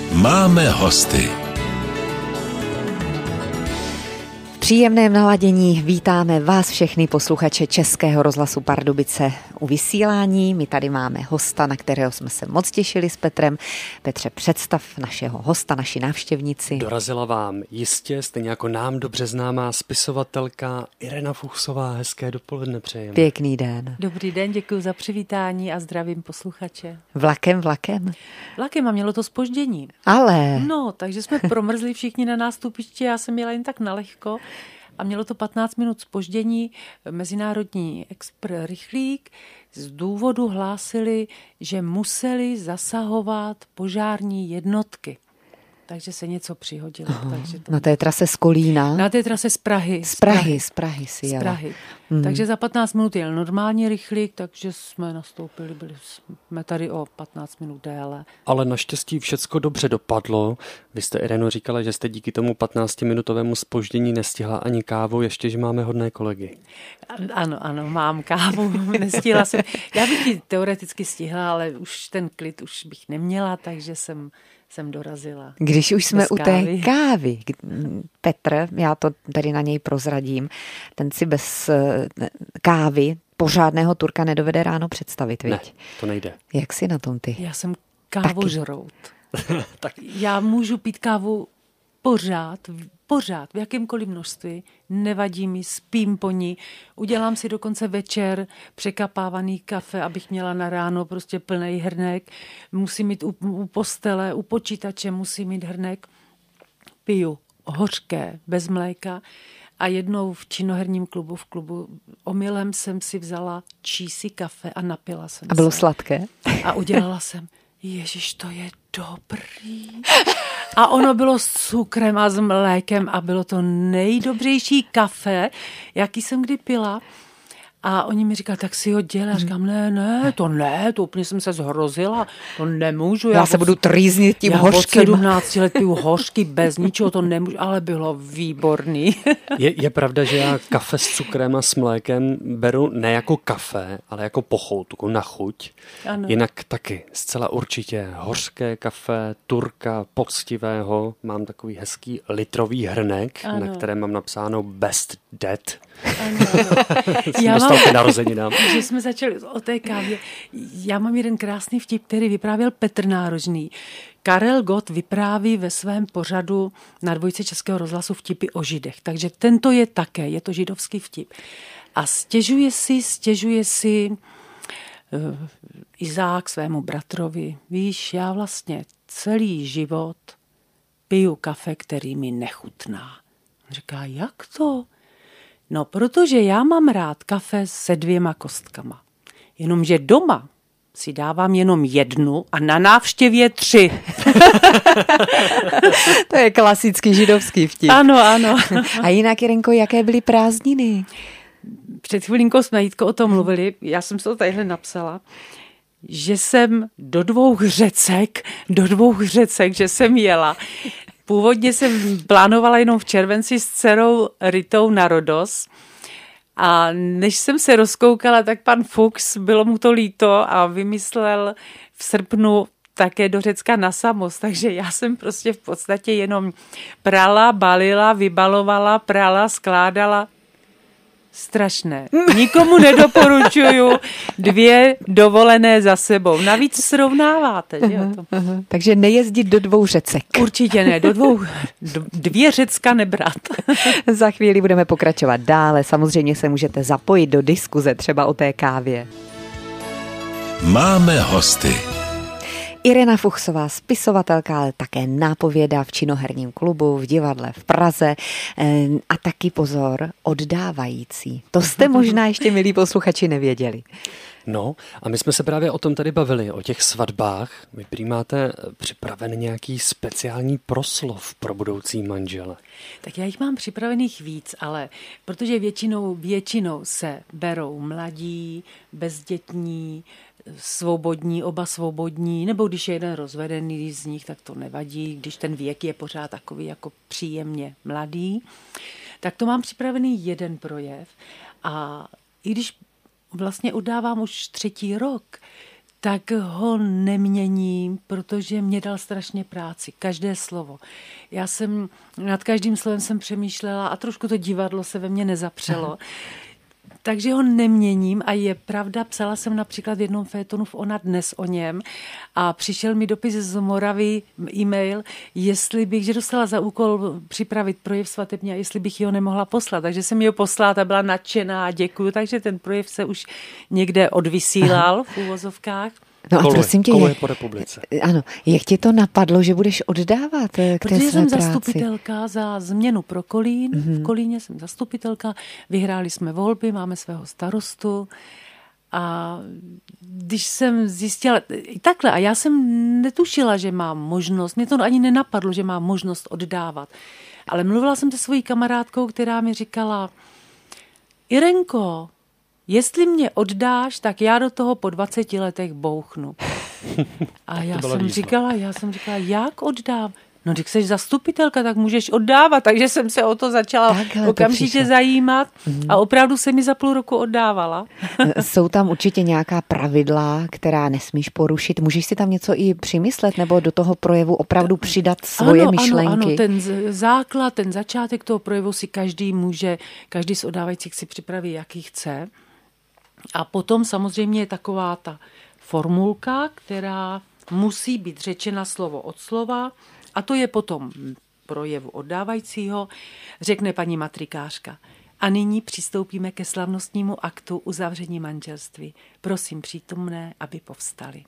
Máme hosty. V příjemném naladění vítáme vás všechny posluchače Českého rozhlasu Pardubice u vysílání. My tady máme hosta, na kterého jsme se moc těšili s Petrem. Petře, představ našeho hosta, naši návštěvnici. Dorazila vám jistě, stejně jako nám dobře známá spisovatelka Irena Fuchsová. Hezké dopoledne přejeme. Pěkný den. Dobrý den, děkuji za přivítání a zdravím posluchače. Vlakem? Vlakem a mělo to zpoždění. Ale... No, takže jsme promrzli všichni na nástupišti, já jsem jela jen tak nalehko a mělo to 15 minut zpoždění. Mezinárodní rychlík z důvodu hlásili, že museli zasahovat požární jednotky. Takže se něco přihodilo. Takže to... Na té trase z Kolína? Na té trase z Prahy. Z Prahy si jela. Z Prahy. Takže za 15 minut jel normální rychlík, takže jsme nastoupili, byli jsme tady o 15 minut déle. Ale naštěstí všecko dobře dopadlo. Vy jste, Ireno, říkala, že jste díky tomu 15-minutovému zpoždění nestihla ani kávu, ještě, že máme hodné kolegy. Ano, mám kávu, nestihla jsem. Já bych ji teoreticky stihla, ale už ten klid už bych neměla, takže jsem dorazila. Když už jsme u té kávy, Petr, já to tady na něj prozradím, ten si bez kávy pořádného Turka nedovede ráno představit, viď? Ne, to nejde. Jak jsi na tom ty? Já jsem kávožrout. Já můžu pít kávu pořád, v jakémkoliv množství, nevadí mi, spím po ní, udělám si dokonce večer překapávaný kafe, abych měla na ráno prostě plný hrnek, musím mít u postele, u počítače musím mít hrnek, piju hořké, bez mléka a jednou v činoherním klubu, omylem jsem si vzala čísi kafe a napila jsem se. A bylo sladké? A udělala jsem, Ježiš, to je dobrý. A ono bylo s cukrem a s mlékem a bylo to nejdobřejší kafe, jaký jsem kdy pila. A oni mi říkali, tak si ho dělá. Říkám, to úplně jsem se zhrozila, to nemůžu. Já se budu trýznit tím hořkým. Já od 17 let piju hořky bez ničeho, to nemůžu, ale bylo výborný. Je pravda, že já kafe s cukrem a s mlékem beru ne jako kafe, ale jako pochoutku, na chuť. Ano. Jinak taky, zcela určitě hořké kafe, Turka, poctivého. Mám takový hezký litrový hrnek, ano, na kterém mám napsáno Best Dad. Ano. Já mám, narozeninám. Že jsme začali o té kávě. Já mám jeden krásný vtip, který vyprávěl Petr Nárožný. Karel Gott vypráví ve svém pořadu na Dvojce Českého rozhlasu vtipy o Židech. Takže tento je také, je to židovský vtip. A stěžuje si Izák svému bratrovi. Víš, já vlastně celý život piju kafe, který mi nechutná. On říká, jak to? No, protože já mám rád kafe se 2 kostkama. Jenomže doma si dávám jenom 1 a na návštěvě 3. To je klasický židovský vtip. Ano. A jinak, Jirenko, jaké byly prázdniny? Před chvilinkou jsme, Jitko, o tom mluvili. Já jsem to tadyhle napsala, že jsem do 2 řecek, že jsem jela. Původně jsem plánovala jenom v červenci s dcerou Ritou na Rodos a než jsem se rozkoukala, tak pan Fuchs, bylo mu to líto a vymyslel v srpnu také do Řecka na Samos, takže já jsem prostě v podstatě jenom prala, balila, vybalovala, prala, skládala. Strašné. Nikomu nedoporučuju 2 dovolené za sebou. Navíc srovnáváte, že jo? Takže nejezdit do 2 řecek. Určitě ne, do 2 Řecka nebrat. Za chvíli budeme pokračovat dále. Samozřejmě se můžete zapojit do diskuze třeba o té kávě. Máme hosty. Irena Fuchsová, spisovatelka, ale také nápověda v činoherním klubu, v divadle v Praze a taky pozor, oddávající. To jste možná ještě, milí posluchači, nevěděli. No a my jsme se právě o tom tady bavili, o těch svatbách. Vy prý máte připraven nějaký speciální proslov pro budoucí manžele. Tak já jich mám připravených víc, ale protože většinou se berou mladí, bezdětní, svobodní, oba svobodní, nebo když je jeden rozvedený z nich, tak to nevadí, když ten věk je pořád takový jako příjemně mladý. Tak to mám připravený jeden projev a i když vlastně udávám už 3. rok, tak ho neměním, protože mě dal strašně práci. Každé slovo. Já jsem nad každým slovem jsem přemýšlela a trošku to divadlo se ve mně nezapřelo. Takže ho neměním a je pravda, psala jsem například v jednom fejetonu v Ona dnes o něm a přišel mi dopis z Moravy, e-mail, jestli bych, že dostala za úkol připravit projev svatební a jestli bych ho nemohla poslat. Takže jsem ji ho poslala a byla nadšená a děkuju, takže ten projev se už někde odvysílal v úvozovkách. No a prosím tě, koluje po republice. Ano, jak ti to napadlo, že budeš oddávat k té Protože své jsem práci? zastupitelka za změnu pro Kolín. V Kolíně jsem zastupitelka, vyhráli jsme volby, máme svého starostu a když jsem zjistila, takhle, a já jsem netušila, že mám možnost, mě to ani nenapadlo, že mám možnost oddávat, ale mluvila jsem se svojí kamarádkou, která mi říkala, Irenko, jestli mě oddáš, tak já do toho po 20 letech bouchnu. A já jsem říkala, jak oddám? No, když jsi zastupitelka, tak můžeš oddávat. Takže jsem se o to začala okamžitě zajímat a opravdu se mi za půl roku oddávala. Jsou tam určitě nějaká pravidla, která nesmíš porušit. Můžeš si tam něco i přimyslet nebo do toho projevu opravdu přidat svoje myšlenky? Ano, ten základ, ten začátek toho projevu si každý z oddávajících si připraví, jaký chce. A potom samozřejmě je taková ta formulka, která musí být řečena slovo od slova a to je potom projevu oddávajícího, řekne paní matrikářka. A nyní přistoupíme ke slavnostnímu aktu uzavření manželství. Prosím přítomné, aby povstali.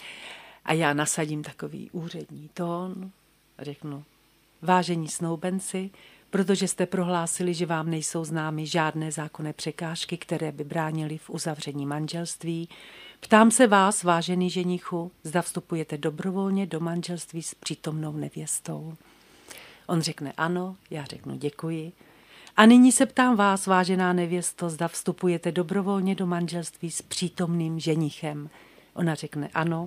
A já nasadím takový úřední tón, řeknu, vážení snoubenci, protože jste prohlásili, že vám nejsou známy žádné zákonné překážky, které by bránily v uzavření manželství. Ptám se vás, vážený ženichu, zda vstupujete dobrovolně do manželství s přítomnou nevěstou. On řekne ano, já řeknu děkuji. A nyní se ptám vás, vážená nevěsto, zda vstupujete dobrovolně do manželství s přítomným ženichem. Ona řekne ano,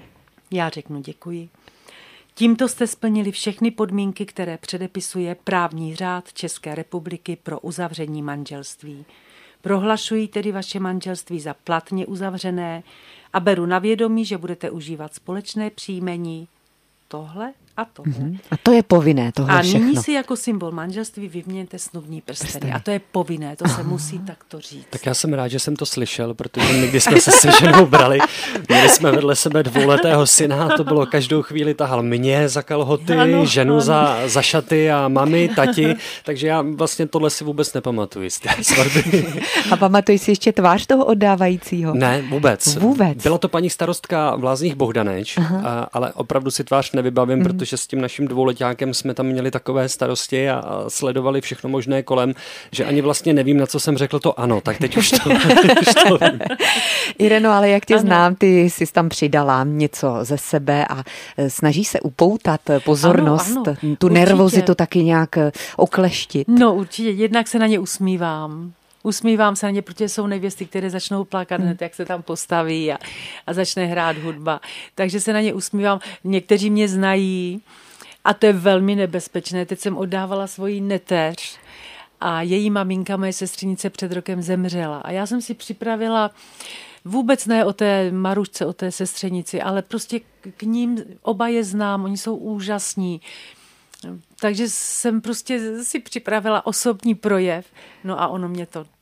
já řeknu děkuji. Tímto jste splnili všechny podmínky, které předepisuje právní řád České republiky pro uzavření manželství. Prohlašuji tedy vaše manželství za platně uzavřené a beru na vědomí, že budete užívat společné příjmení tohle a tohle. A to je povinné, tohle všechno. A nyní si jako symbol manželství vyměňte snubní prsteny. A to je povinné, to se musí takto říct. Tak já jsem rád, že jsem to slyšel, protože někdy jsme se se ženou brali. Měli jsme vedle sebe 2letého syna, to bylo každou chvíli tahal mě za kalhoty, ženu za šaty a mami, tati, takže já vlastně tohle si vůbec nepamatuji z té svatby. A pamatuješ si ještě tvář toho oddávajícího? Ne, vůbec. Vůbec. Byla to paní starostka v Lázních Bohdaneč, ale opravdu si tvář nevybavím, protože s tím naším 2letákem jsme tam měli takové starosti a sledovali všechno možné kolem, že ani vlastně nevím, na co jsem řekl to ano, tak teď už to vím. Ireno, ale jak tě znám, ty jsi tam přidala něco ze sebe a snaží se upoutat pozornost, tu určitě. Nervozitu taky nějak okleštit. No určitě, jednak se na ně usmívám. Usmívám se na ně, protože jsou nevěsty, které začnou plakat hned, jak se tam postaví a začne hrát hudba. Takže se na ně usmívám. Někteří mě znají a to je velmi nebezpečné. Teď jsem oddávala svoji neteř a její maminka, moje sestřenice, před rokem zemřela. A já jsem si připravila vůbec ne o té Marušce, o té sestřenici, ale prostě k ním oba je znám, oni jsou úžasní. Takže jsem prostě si připravila osobní projev, no a ono mě to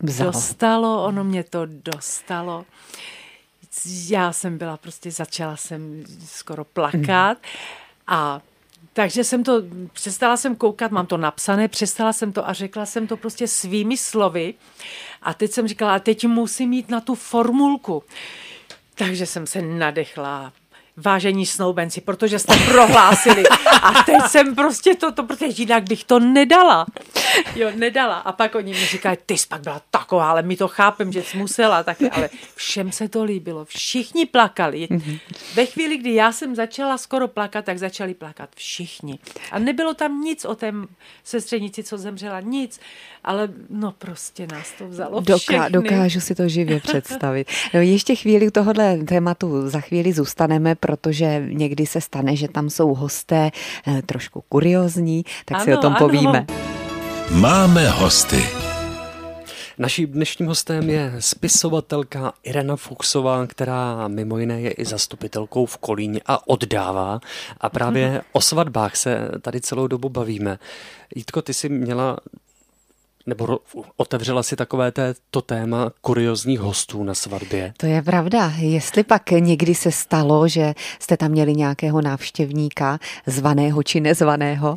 dostalo. Já jsem byla začala jsem skoro plakat a takže přestala jsem koukat, mám to napsané, přestala jsem to a řekla jsem to prostě svými slovy a teď jsem říkala, a teď musím jít na tu formulku. Takže jsem se nadechla. Vážení snoubenci, protože jste prohlásili. A teď jsem prostě protože jinak bych to nedala. Nedala. A pak oni mi říkají, ty jsi pak byla taková, ale my to chápem, že jsi musela. Ale všem se to líbilo. Všichni plakali. Ve chvíli, kdy já jsem začala skoro plakat, tak začali plakat všichni. A nebylo tam nic o té sestřenici, co zemřela, nic. Ale prostě nás to vzalo všechny. Dokážu si to živě představit. No, ještě chvíli u tohohle tématu za chvíli zůstaneme, protože někdy se stane, že tam jsou hosté trošku kuriózní, tak si o tom povíme. Máme hosty. Naším dnešním hostem je spisovatelka Irena Fuchsová, která mimo jiné je i zastupitelkou v Kolíně a oddává. A právě o svatbách se tady celou dobu bavíme. Jitko, ty jsi měla, nebo otevřela si takové to téma kuriózních hostů na svatbě. To je pravda. Jestli pak někdy se stalo, že jste tam měli nějakého návštěvníka, zvaného či nezvaného?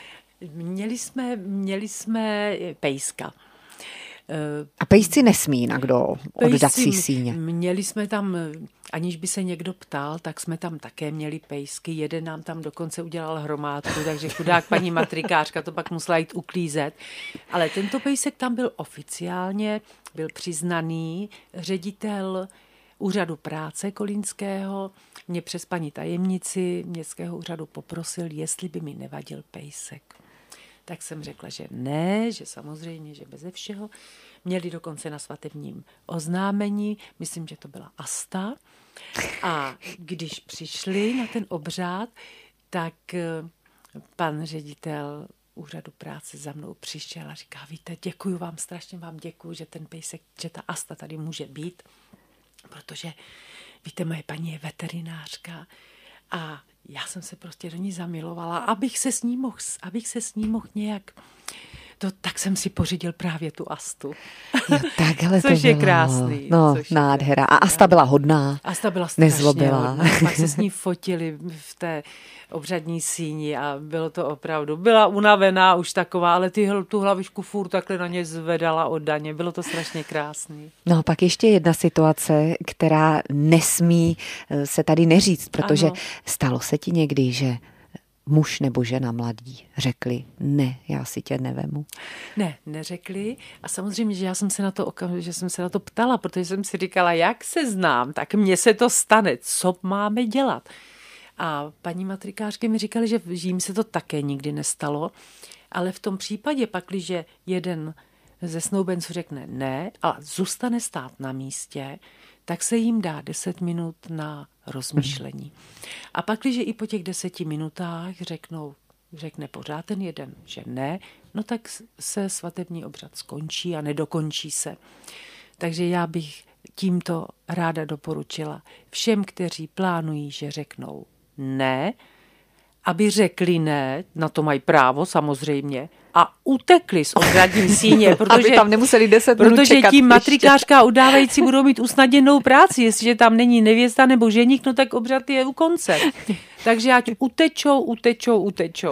Měli jsme pejska. A pejsci nesmí jinak do oddací síně. Měli jsme tam, aniž by se někdo ptal, tak jsme tam také měli pejsky. Jeden nám tam dokonce udělal hromádku, takže chudák paní matrikářka to pak musela jít uklízet. Ale tento pejsek tam byl oficiálně, byl přiznaný ředitel úřadu práce kolínského. Mě přes paní tajemnici městského úřadu poprosil, jestli by mi nevadil pejsek. Tak jsem řekla, že ne, že samozřejmě, že beze všeho. Měli dokonce na svatebním oznámení, myslím, že to byla Asta. A když přišli na ten obřád, tak pan ředitel úřadu práce za mnou přišel a říká, víte, děkuju vám, strašně vám děkuju, že ten pejsek, že ta Asta tady může být, protože, víte, moje paní je veterinářka a já jsem se prostě do ní zamilovala, abych se s ní mohl nějak... tak jsem si pořídil právě tu Astu. Jo, takhle což je krásný. No, nádhera. A Asta byla hodná. Asta byla strašně nezlobila. Hodná. Pak se s ní fotili v té obřadní síni a bylo to opravdu. Byla unavená už taková, ale tu hlavičku furt takhle na ně zvedala oddaně. Bylo to strašně krásný. No pak ještě jedna situace, která nesmí se tady neříct, protože stalo se ti někdy, že muž nebo žena mladí řekli, ne, já si tě nevemu. Ne, neřekli a samozřejmě, že jsem se na to ptala, protože jsem si říkala, jak se znám, tak mně se to stane, co máme dělat. A paní matrikářky mi říkali, že jim se to také nikdy nestalo, ale v tom případě pakliže jeden ze snoubenců řekne ne a zůstane stát na místě, tak se jim dá 10 minut na rozmýšlení. A pak, když i po těch 10 minutách řekne pořád ten jeden, že ne, no tak se svatební obřad skončí a nedokončí se. Takže já bych tímto ráda doporučila všem, kteří plánují, že řeknou ne, aby řekli ne, na to mají právo samozřejmě, a utekli z obřadní síně, protože tam nemuseli 10 minut protože čekat ti matrikářka a udávající budou mít usnadněnou práci. Jestliže tam není nevěsta nebo ženich, no tak obřad je u konce. Takže ať utečou.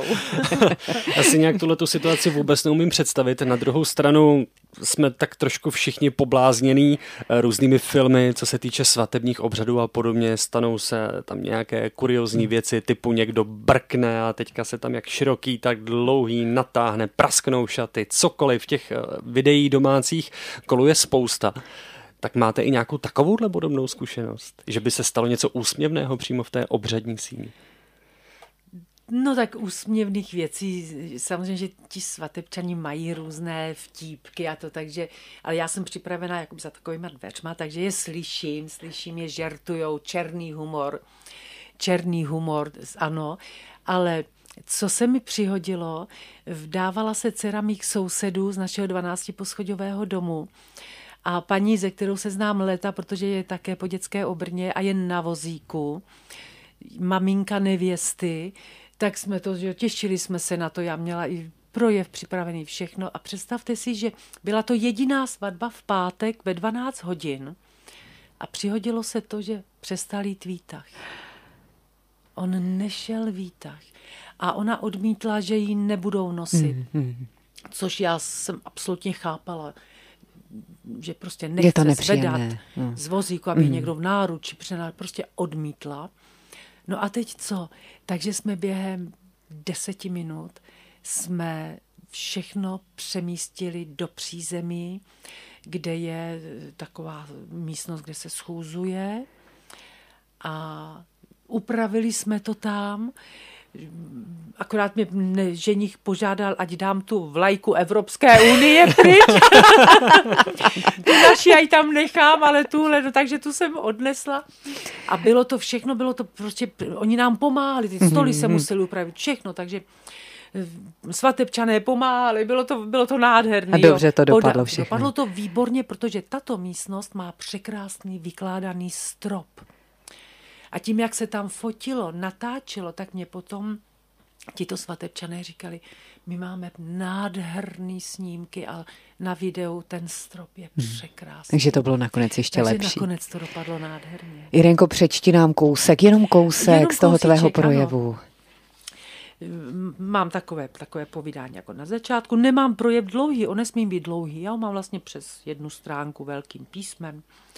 Já si nějak tuhletu situaci vůbec neumím představit. Na druhou stranu jsme tak trošku všichni pobláznění různými filmy, co se týče svatebních obřadů a podobně. Stanou se tam nějaké kuriózní věci, typu někdo brkne a teďka se tam jak široký, tak dlouhý natáhne, prasknou šaty, cokoliv. Těch videí domácích koluje spousta. Tak máte i nějakou takovouhle podobnou zkušenost? Že by se stalo něco úsměvného přímo v té obřadní síni? No tak úsměvných věcí, samozřejmě, že ti svatebčani mají různé vtípky a to, takže, ale já jsem připravená jakoby za takovýma dveřma, takže je slyším je, žertujou, černý humor, ano, ale co se mi přihodilo, vdávala se dcera mých sousedů z našeho 12poschodového domu a paní, ze kterou se znám léta, protože je také po dětské obrně a je na vozíku, maminka nevěsty, tak jsme to, že těšili jsme se na to, já měla i projev připravený všechno a představte si, že byla to jediná svatba v pátek ve 12 hodin a přihodilo se to, že přestal jít výtah. On nešel výtah a ona odmítla, že ji nebudou nosit, což já jsem absolutně chápala, že prostě nechce zvedat z vozíku, aby někdo v náruči prostě odmítla. No a teď co? Takže jsme během 10 minut jsme všechno přemístili do přízemí, kde je taková místnost, kde se schůzuje a upravili jsme to tam. Akorát mě ženich požádal, ať dám tu vlajku Evropské unie pryč. Tu naši já ji tam nechám, ale tuhle, no, takže tu jsem odnesla. A bylo to prostě, oni nám pomáhali, ty stoly se museli upravit, všechno, takže svatebčané pomáhali, bylo to nádherné. A dobře to dopadlo všechno. Dopadlo to výborně, protože tato místnost má překrásný vykládaný strop. A tím, jak se tam fotilo, natáčelo, tak mě potom tito svatebčané říkali, my máme nádherný snímky a na videu ten strop je překrásný. Takže to bylo nakonec ještě lepší. Nakonec to dopadlo nádherně. Irenko, přečti nám kousek, jenom kousek z toho tvého projevu. Ano. Mám takové povídání jako na začátku. Nemám projev dlouhý, on nesmí být dlouhý. Já ho mám vlastně přes 1 stránku velkým písmem.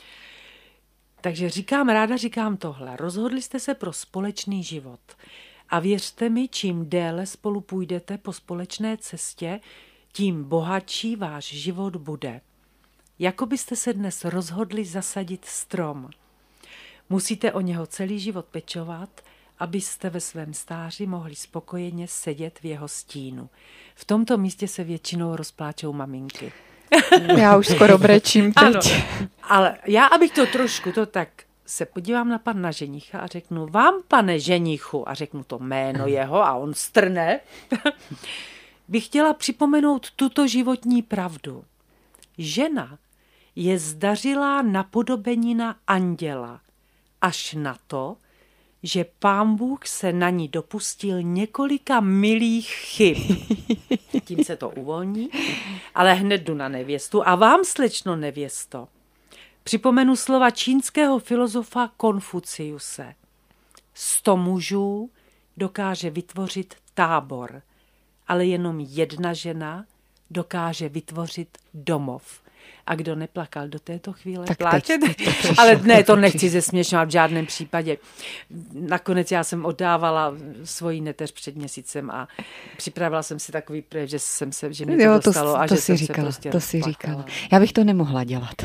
Takže ráda říkám tohle. Rozhodli jste se pro společný život. A věřte mi, čím déle spolu půjdete po společné cestě, tím bohatší váš život bude. Jako byste se dnes rozhodli zasadit strom. Musíte o něho celý život pečovat, abyste ve svém stáří mohli spokojeně sedět v jeho stínu. V tomto místě se většinou rozpláčou maminky. Já už skoro brečím teď. Ano, ale já, abych to trošku, tak se podívám na pana ženicha a řeknu, vám, pane ženichu, a řeknu to jméno jeho a on strne, bych chtěla připomenout tuto životní pravdu. Žena je zdařilá napodobenina anděla, až na to, že Pán Bůh se na ní dopustil několika milých chyb. Tím se to uvolní, ale hned jdu na nevěstu. A vám, slečno nevěsto, připomenu slova čínského filozofa Konfuciuse. 100 mužů dokáže vytvořit tábor, ale jenom 1 žena dokáže vytvořit domov. A kdo neplakal do této chvíle, pláče? Ale ne, to nechci zesměšňovat v žádném případě. Nakonec já jsem oddávala svoji neteř před měsícem a připravila jsem si takový projev, že mi to dostalo a že jsem se prostě to si říkala. Já bych to nemohla dělat.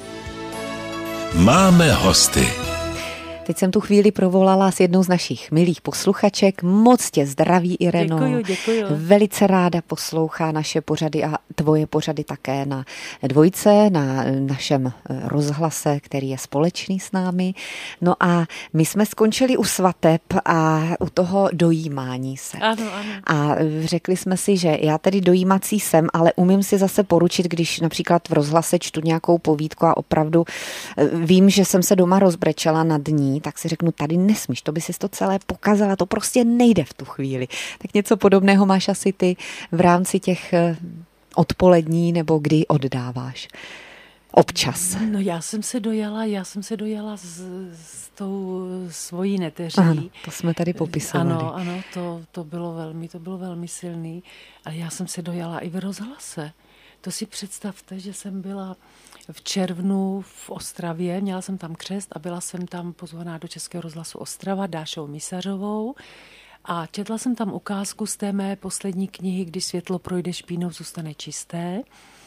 Máme hosty. Teď jsem tu chvíli provolala s jednou z našich milých posluchaček. Moc tě zdraví, Ireno. Děkuju. Velice ráda poslouchá naše pořady a tvoje pořady také na Dvojce, na našem rozhlase, který je společný s námi. No a my jsme skončili u svateb a u toho dojímání se. Ano. A řekli jsme si, že já tedy dojímací jsem, ale umím si zase poručit, když například v rozhlase čtu nějakou povídku a opravdu vím, že jsem se doma rozbrečela nad ní, tak si řeknu, tady nesmíš, to by si to celé pokazala, to prostě nejde v tu chvíli. Tak něco podobného máš asi ty v rámci těch odpolední, nebo kdy oddáváš? Občas. No já jsem se dojala s tou svojí neteří. Ano, to jsme tady popisovali. Ano, to bylo velmi silný. Ale já jsem se dojala i v rozhlase. To si představte, že jsem byla v červnu v Ostravě, měla jsem tam křest a byla jsem tam pozvaná do Českého rozhlasu Ostrava Dášou Misařovou a četla jsem tam ukázku z té mé poslední knihy, Když světlo projde špínou, zůstane čisté.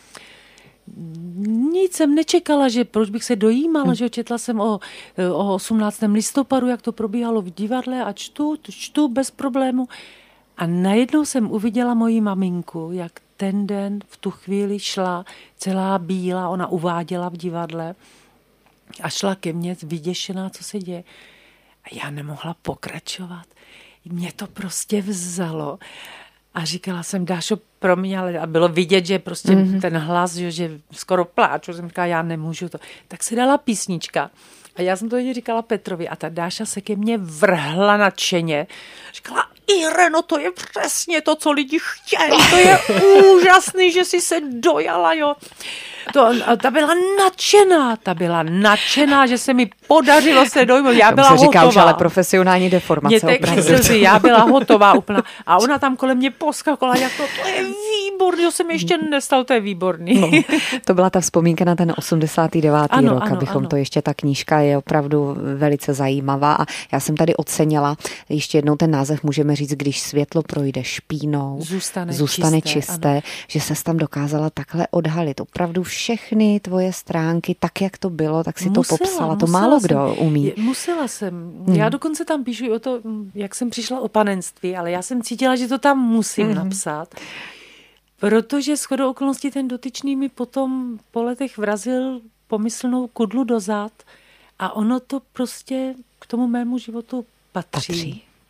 Nic jsem nečekala, že proč bych se dojímala, že četla jsem o 18. listopadu, jak to probíhalo v divadle a čtu bez problému. A najednou jsem uviděla moji maminku, jak ten den v tu chvíli šla celá bílá, ona uváděla v divadle a šla ke mně vyděšená, co se děje. A já nemohla pokračovat. Mě to prostě vzalo. A říkala jsem, Dášo, promiň, ale a bylo vidět, že prostě ten hlas, že skoro pláču. Jsem říkala, já nemůžu to. Tak se dala písnička. A já jsem to říkala Petrovi a ta Dáša se ke mně vrhla nadšeně. Říkala, Ireno, to je přesně to, co lidi chtějí. To je úžasný, že jsi se dojala, jo. Ta byla nadšená, že se mi podařilo se dojmout. Já byla hotová. Říká už ale profesionální deformace. Já byla hotová úplná. A ona tam kolem mě poskakovala, jako to je výborný, to se mi ještě nestalo, to je výborný. No, to byla ta vzpomínka na ten 89. rok, abychom to ještě, ta knížka je opravdu velice zajímavá a já jsem tady ocenila, ještě jednou ten název můžeme říct, Když světlo projde špínou, zůstane čisté, že ses tam dokázala takhle odhalit. Opravdu všechny tvoje stránky, tak jak to bylo, tak si to popsala. To málo kdo umí. Musela jsem. Já dokonce tam píšu o to, jak jsem přišla o panenství, ale já jsem cítila, že to tam musím napsat. Protože shodou okolností ten dotyčný mi potom po letech vrazil pomyslnou kudlu do zad a ono to prostě k tomu mému životu patří.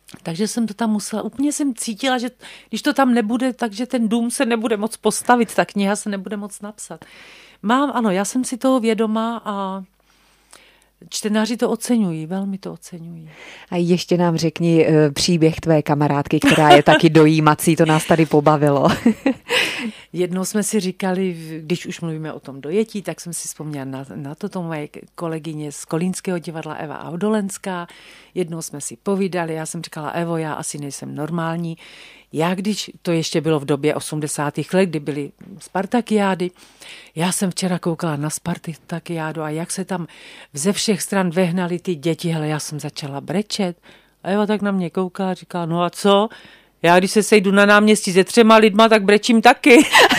Takže jsem to tam musela, úplně jsem cítila, že když to tam nebude, takže ten dům se nebude moc postavit, ta kniha se nebude moc napsat. Ano, já jsem si toho vědoma a čtenáři to oceňují, velmi to oceňují. A ještě nám řekni příběh tvé kamarádky, která je taky dojímací, to nás tady pobavilo. Jednou jsme si říkali, když už mluvíme o tom dojetí, tak jsem si vzpomněla na to moje kolegyně z Kolínského divadla Eva Audolenská. Jednou jsme si povídali, já jsem říkala, Evo, já asi nejsem normální. Když to ještě bylo v době 80. let, kdy byly Spartakiády, já jsem včera koukala na Spartakiádu a jak se tam ze všech stran vehnali ty děti, hele, já jsem začala brečet. A Eva tak na mě koukala a říkala, no a co? Já když se sejdu na náměstí se 3 lidma, tak brečím taky.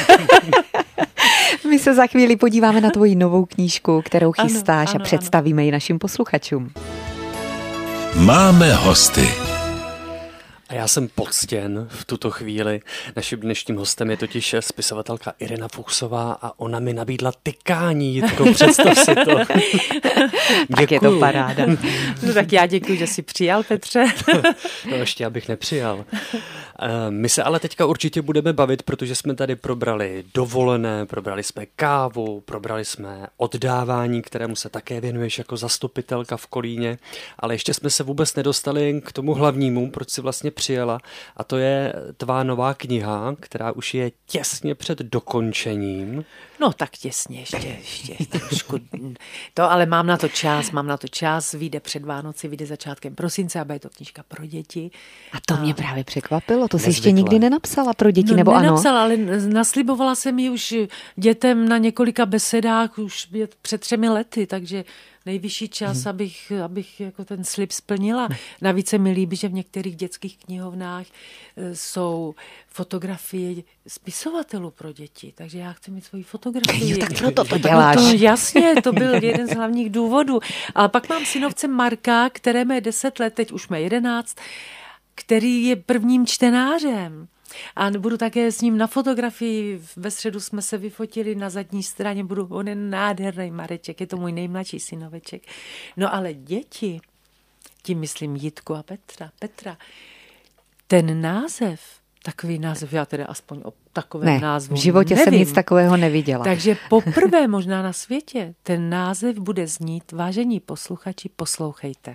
My se za chvíli podíváme na tvoji novou knížku, kterou chystáš a představíme ji našim posluchačům. Máme hosty. A já jsem poctěn v tuto chvíli. Naším dnešním hostem je totiž spisovatelka Irena Fuchsová a ona mi nabídla tykání, Jitko, představ si to. Tak je to paráda. No tak já děkuji, že jsi přijal, Petře. No ještě abych nepřijal. My se ale teďka určitě budeme bavit, protože jsme tady probrali dovolené, probrali jsme kávu, probrali jsme oddávání, kterému se také věnuješ jako zastupitelka v Kolíně, ale ještě jsme se vůbec nedostali k tomu hlavnímu, proč si vlastně přijela, a to je tvá nová kniha, která už je těsně před dokončením. No tak těsně, ještě trošku. To, ale mám na to čas, vyjde před Vánoci, vyjde začátkem prosince a bude to knížka pro děti. A to mě právě překvapilo, to jsi ještě nikdy nenapsala pro děti, nebo ano? Nenapsala, ale naslibovala jsem ji už dětem na několika besedách už před 3 lety, takže nejvyšší čas, abych jako ten slib splnila. Navíc se mi líbí, že v některých dětských knihovnách jsou fotografie spisovatelů pro děti, takže já chci mít svoji fotografii. Tak proto to děláš. No jasně, to byl jeden z hlavních důvodů. Ale pak mám synovce Marka, kterému je 10 let, teď už má 11, který je prvním čtenářem. A budu také s ním na fotografii. Ve středu jsme se vyfotili na zadní straně. On je nádherný Mareček, je to můj nejmladší synoveček. No ale děti, tím myslím Jitku a Petra, ten název, takový název, já teda aspoň o takovém názvu v životě nevím. Jsem nic takového neviděla. Takže poprvé možná na světě ten název bude znít, vážení posluchači, poslouchejte.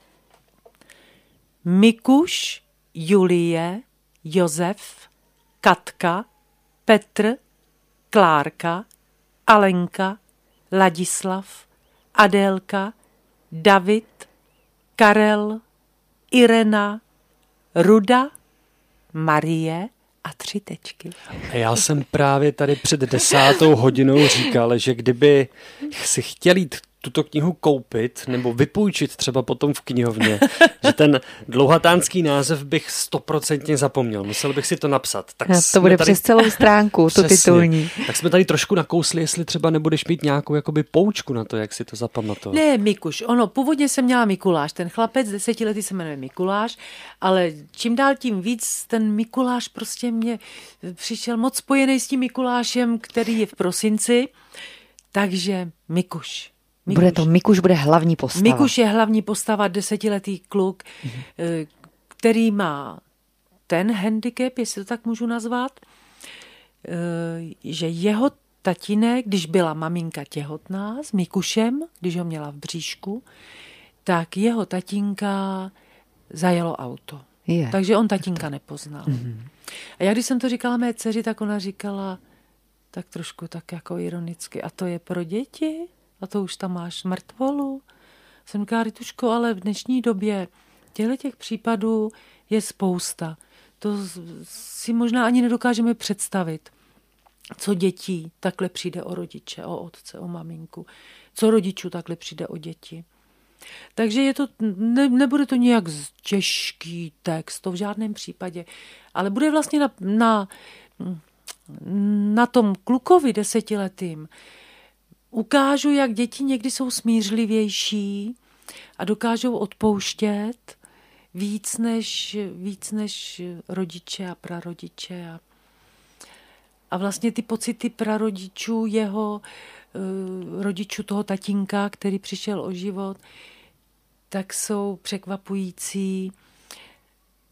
Mikuš, Julie, Josef, Katka, Petr, Klárka, Alenka, Ladislav, Adélka, David, Karel, Irena, Ruda, Marie a 3 tečky. A já jsem právě tady před 10. hodinou říkal, že kdyby si chtěl jít tuto knihu koupit nebo vypůjčit třeba potom v knihovně, že ten dlouhatánský název bych 100% zapomněl. Musel bych si to napsat. Tak to bude tady přes celou stránku, to titulní. Tak jsme tady trošku nakousli, jestli třeba nebudeš mít nějakou jakoby poučku na to, jak si to zapamatovat. Ne, Mikuš. Původně jsem měla Mikuláš. Ten chlapec 10letý se jmenuje Mikuláš, ale čím dál tím víc ten Mikuláš prostě mě přišel moc spojený s tím Mikulášem, který je v prosinci. Takže Mikuš. Mikuš bude hlavní postava. Mikuš je hlavní postava, 10letý kluk, který má ten handicap, jestli to tak můžu nazvat, že jeho tatínek, když byla maminka těhotná s Mikušem, když ho měla v bříšku, tak jeho tatínka zajelo auto. Takže on tatínka nepoznal. A já když jsem to říkala mé dceři, tak ona říkala tak trošku tak jako ironicky, a to je pro děti? A to už tam máš mrtvolu? Jsem říkala, Rituško, ale v dnešní době těch případů je spousta. To si možná ani nedokážeme představit, co dětí takhle přijde o rodiče, o otce, o maminku. Co rodičů takhle přijde o děti. Takže je to, nebude to nějak těžký text, to v žádném případě. Ale bude vlastně na tom klukovi 10letým ukážu, jak děti někdy jsou smířlivější a dokážou odpouštět víc než rodiče a prarodiče. A vlastně ty pocity prarodičů, jeho rodičů, toho tatínka, který přišel o život, tak jsou překvapující.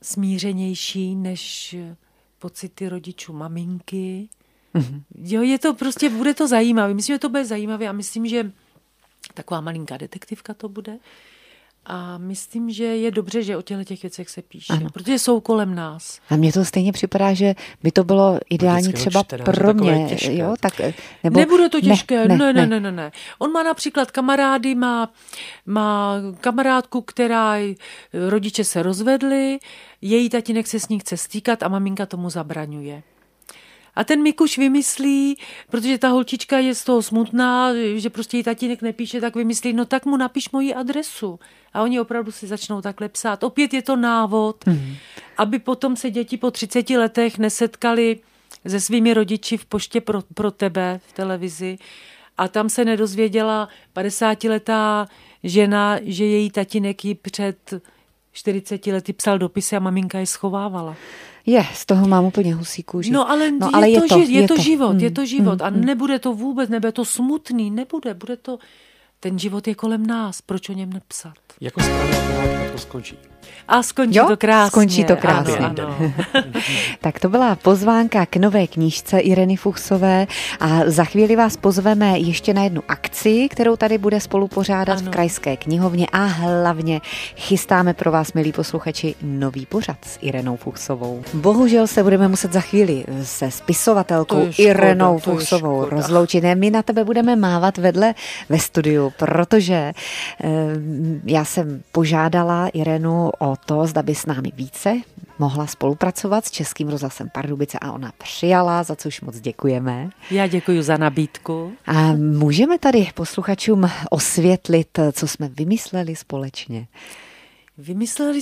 smířenější než pocity rodičů, maminky. Jo, je to prostě, bude to zajímavé. Myslím, že to bude zajímavé a myslím, že taková malinká detektivka to bude. A myslím, že je dobře, že o těch věcech se píše, protože jsou kolem nás. A mně to stejně připadá, že by to bylo ideální třeba pro mě. Jo, tak, nebo... Nebude to těžké, ne. On má například kamarády, má kamarádku, která rodiče se rozvedli, její tatínek se s ní chce stýkat a maminka tomu zabraňuje. A ten Mikuš vymyslí, protože ta holčička je z toho smutná, že prostě jí tatínek nepíše, tak vymyslí, no tak mu napiš moji adresu. A oni opravdu si začnou takhle psát. Opět je to návod, aby potom se děti po 30 letech nesetkali se svými rodiči v poště pro tebe v televizi. A tam se nedozvěděla 50letá žena, že její tatínek jí před 40 lety psal dopisy a maminka je schovávala. Z toho mám úplně husí kůži. No ale je to život a nebude to vůbec, nebude to smutný, bude to, ten život je kolem nás, proč o něm nepsat? Jako správně to skončí. A skončí to krásně. Ano. Tak to byla pozvánka k nové knížce Ireny Fuchsové a za chvíli vás pozveme ještě na jednu akci, kterou tady bude spolupořádat v Krajské knihovně a hlavně chystáme pro vás, milí posluchači, nový pořad s Irenou Fuchsovou. Bohužel se budeme muset za chvíli se spisovatelkou Irenou Fuchsovou rozloučit. My na tebe budeme mávat vedle ve studiu, protože já jsem požádala Irenu o to, zda by s námi více mohla spolupracovat s Českým rozhlasem Pardubice a ona přijala, za což moc děkujeme. Já děkuji za nabídku. A můžeme tady posluchačům osvětlit, co jsme vymysleli společně? Vymyslela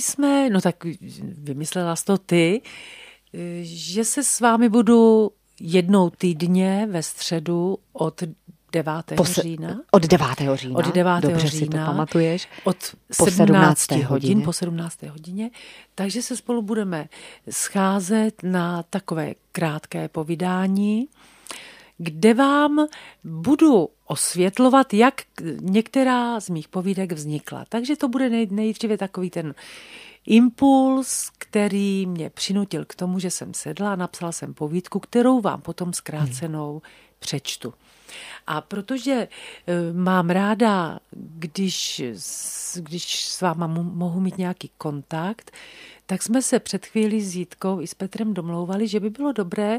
jsi to ty, že se s vámi budu jednou týdně ve středu od 9. října. Od 9. října. Od 9. Dobře října. Si to pamatuješ. Po 17 hodin, po 17. hodině. Takže se spolu budeme scházet na takové krátké povídání, kde vám budu osvětlovat, jak některá z mých povídek vznikla. Takže to bude nejdříve takový ten impuls, který mě přinutil k tomu, že jsem sedla a napsala jsem povídku, kterou vám potom zkrácenou přečtu. A protože mám ráda, když s váma mohu mít nějaký kontakt, tak jsme se před chvílí s Jitkou i s Petrem domlouvali, že by bylo dobré,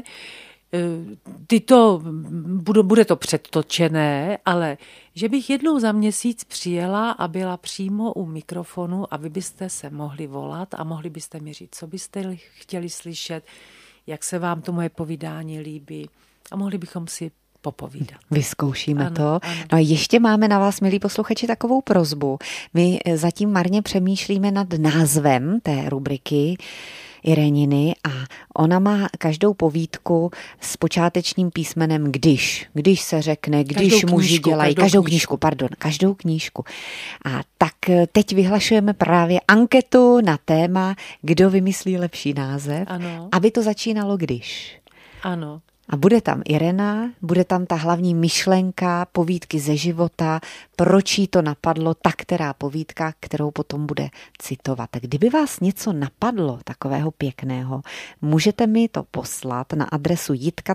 bude to předtočené, ale že bych jednou za měsíc přijela a byla přímo u mikrofonu a vy byste se mohli volat a mohli byste mi říct, co byste chtěli slyšet, jak se vám to moje povídání líbí a mohli bychom si popovídat. Vyzkoušíme to. Ano. No a ještě máme na vás, milí posluchači, takovou prosbu. My zatím marně přemýšlíme nad názvem té rubriky Ireniny a ona má každou povídku s počátečním písmenem když se řekne, když muži dělají, každou knížku. A tak teď vyhlašujeme právě anketu na téma, kdo vymyslí lepší název, aby to začínalo když. Ano. A bude tam Irena, bude tam ta hlavní myšlenka, povídky ze života, proč jí to napadlo, ta která povídka, kterou potom bude citovat. Tak kdyby vás něco napadlo takového pěkného, můžete mi to poslat na adresu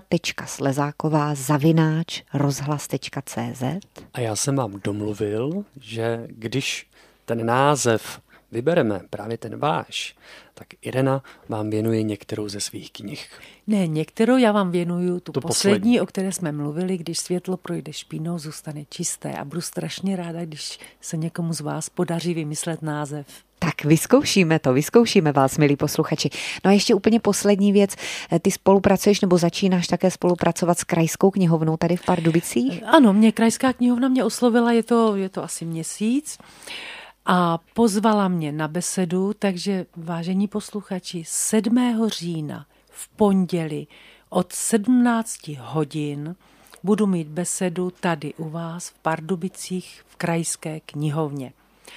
jitka.slezáková@rozhlas.cz. A já jsem vám domluvil, že když ten název vybereme, právě ten váš, tak Irena vám věnuje některou ze svých knih. Ne, některou já vám věnuju tu poslední, o které jsme mluvili, když světlo projde špínou, zůstane čisté a budu strašně ráda, když se někomu z vás podaří vymyslet název. Tak vyzkoušíme vás, milí posluchači. No a ještě úplně poslední věc. Ty spolupracuješ nebo začínáš také spolupracovat s Krajskou knihovnou tady v Pardubicích? Ano, Krajská knihovna mě oslovila, je to asi měsíc. A pozvala mě na besedu, takže vážení posluchači, 7. října v pondělí od 17 hodin budu mít besedu tady u vás v Pardubicích v Krajské knihovně.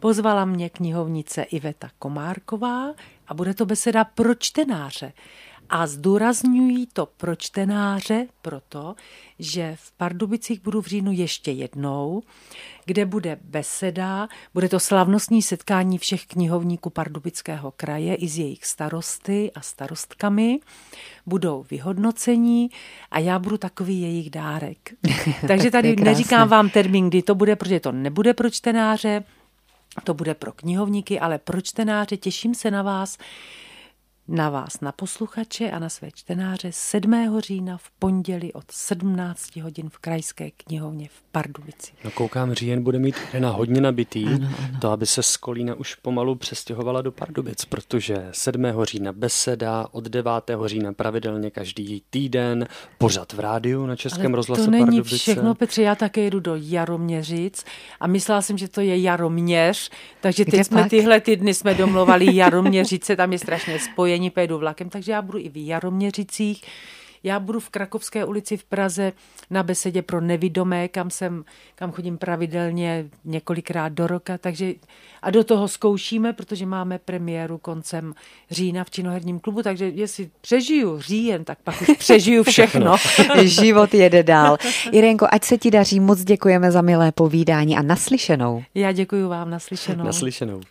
Pozvala mě knihovnice Iveta Komárková a bude to beseda pro čtenáře. A zdůrazňují to pro čtenáře proto, že v Pardubicích budu v říjnu ještě jednou, kde bude beseda, bude to slavnostní setkání všech knihovníků Pardubického kraje i z jejich starosty a starostkami. Budou vyhodnocení a já budu takový jejich dárek. Takže tady neříkám vám termín, kdy to bude, protože to nebude pro čtenáře, to bude pro knihovníky, ale pro čtenáře. Těším se na vás, na posluchače a na své čtenáře 7. října v pondělí od 17 hodin v Krajské knihovně v Pardubici. No koukám, říjen bude mít na hodně nabitý, ano. To, aby se z Kolína už pomalu přestěhovala do Pardubic, protože 7. října beseda, od 9. října pravidelně každý týden, pořad v rádiu na Českém rozhlasu Pardubice. To není Pardubice. všechno, Petře, já také jedu do Jaroměřic a myslela jsem, že to je Jaroměř, takže teď jsme tyhle dny jsme domluvali Jaroměřice, tam je strašné spojení, pojedu vlakem, takže já budu i v Jaroměřicích. Já budu v Krakovské ulici v Praze na besedě pro nevidomé, kam chodím pravidelně několikrát do roka, takže a do toho zkoušíme, protože máme premiéru koncem října v Činoherním klubu, takže jestli přežiju říjen, tak pak už přežiju všechno. Život jede dál. Irenko, ať se ti daří, moc děkujeme za milé povídání a naslyšenou. Já děkuji vám, naslyšenou. Naslyšenou.